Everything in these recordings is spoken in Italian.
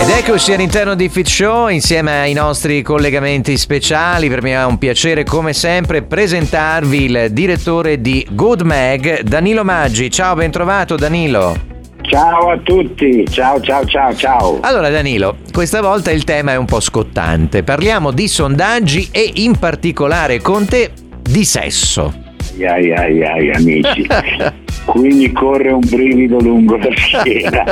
Ed eccoci all'interno di Fit Show insieme ai nostri collegamenti speciali. Per me è un piacere come sempre presentarvi il direttore di Good Mag, Danilo Maggi. Ciao, ben trovato Danilo. Ciao a tutti, ciao. Allora Danilo, questa volta il tema è un po' scottante. Parliamo di sondaggi e in particolare con te di sesso. Ai amici, qui mi corre un brivido lungo la schiena.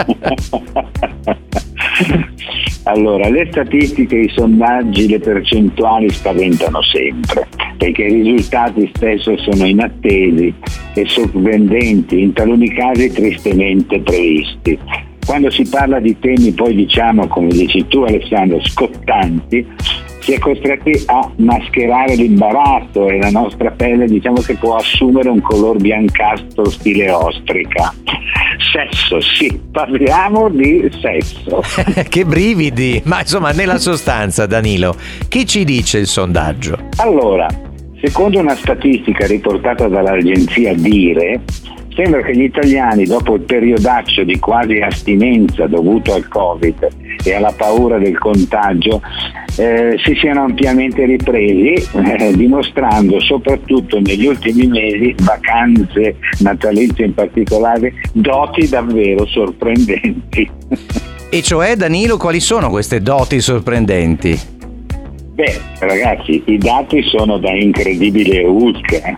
Allora, le statistiche, i sondaggi, le percentuali spaventano sempre, perché i risultati spesso sono inattesi e sorprendenti, in taluni casi tristemente previsti. Quando si parla di temi poi diciamo, come dici tu Alessandro, scottanti, si è costretti a mascherare l'imbarazzo e la nostra pelle diciamo che può assumere un color biancastro stile ostrica. Sesso, sì, parliamo di sesso. Che brividi, ma insomma nella sostanza Danilo, che ci dice il sondaggio? Allora, secondo una statistica riportata dall'agenzia Dire, sembra che gli italiani, dopo il periodaccio di quasi astinenza dovuto al Covid e alla paura del contagio, si siano ampiamente ripresi, dimostrando soprattutto negli ultimi mesi, vacanze natalizie in particolare, doti davvero sorprendenti. E cioè Danilo, quali sono queste doti sorprendenti? Beh, ragazzi, i dati sono da incredibile Hulk.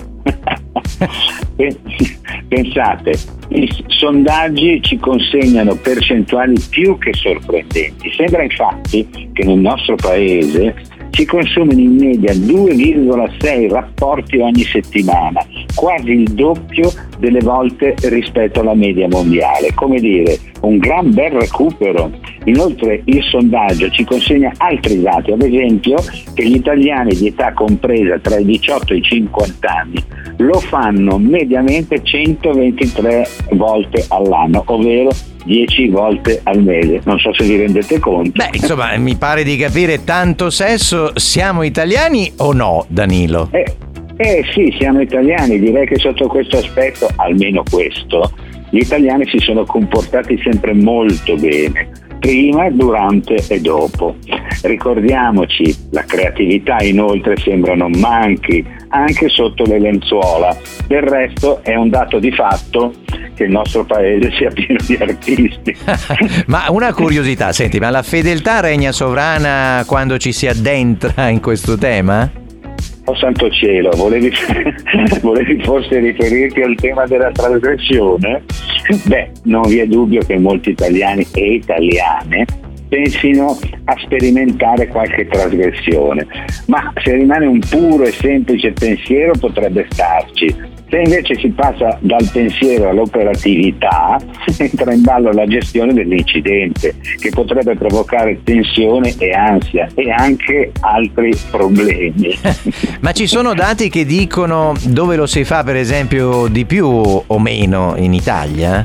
Pensate, i sondaggi ci consegnano percentuali più che sorprendenti. Sembra infatti che nel nostro paese si consumino in media 2,6 rapporti ogni settimana, quasi il doppio delle volte rispetto alla media mondiale. Come dire, un gran bel recupero. Inoltre il sondaggio ci consegna altri dati, ad esempio che gli italiani di età compresa tra i 18 e i 50 anni lo fanno mediamente 123 volte all'anno, ovvero 10 volte al mese. Non so se vi rendete conto. Beh, insomma, mi pare di capire tanto sesso. Siamo italiani o no, Danilo? Sì, siamo italiani. Direi che sotto questo aspetto, almeno questo, gli italiani si sono comportati sempre molto bene, prima, durante e dopo. Ricordiamoci, la creatività inoltre sembra non manchi anche sotto le lenzuola. Del resto è un dato di fatto che il nostro paese sia pieno di artisti. Ma una curiosità, senti, ma la fedeltà regna sovrana quando ci si addentra in questo tema? Oh santo cielo, volevi forse riferirti al tema della trasgressione? Beh, non vi è dubbio che molti italiani e italiane pensino a sperimentare qualche trasgressione, ma se rimane un puro e semplice pensiero potrebbe starci. Se invece si passa dal pensiero all'operatività, entra in ballo la gestione dell'incidente, che potrebbe provocare tensione e ansia e anche altri problemi. Ma ci sono dati che dicono dove lo si fa, per esempio, di più o meno in Italia?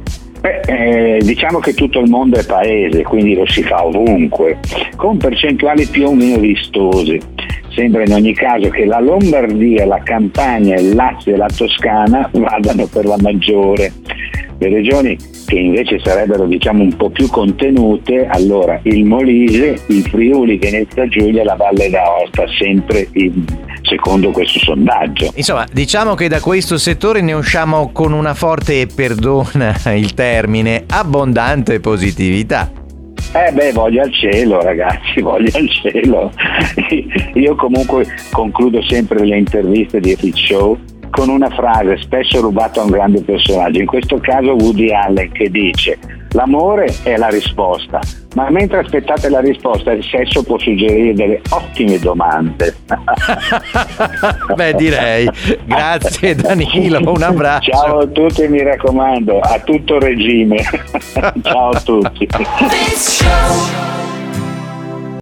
Diciamo che tutto il mondo è paese, quindi lo si fa ovunque, con percentuali più o meno vistose. Sembra in ogni caso che la Lombardia, la Campania, il Lazio e la Toscana vadano per la maggiore. Le regioni che invece sarebbero diciamo un po' più contenute, allora il Molise, il Friuli, Venezia Giulia e la Valle d'Aosta, sempre secondo questo sondaggio. Insomma, diciamo che da questo settore ne usciamo con una forte, perdona il termine, abbondante positività. Voglio al cielo ragazzi, voglio al cielo. Io comunque concludo sempre le interviste di Fit Show con una frase spesso rubata a un grande personaggio, in questo caso Woody Allen, che dice: l'amore è la risposta, ma mentre aspettate la risposta il sesso può suggerire delle ottime domande. Beh, direi. Grazie Danilo, un abbraccio. Ciao a tutti, mi raccomando, a tutto regime. Ciao a tutti.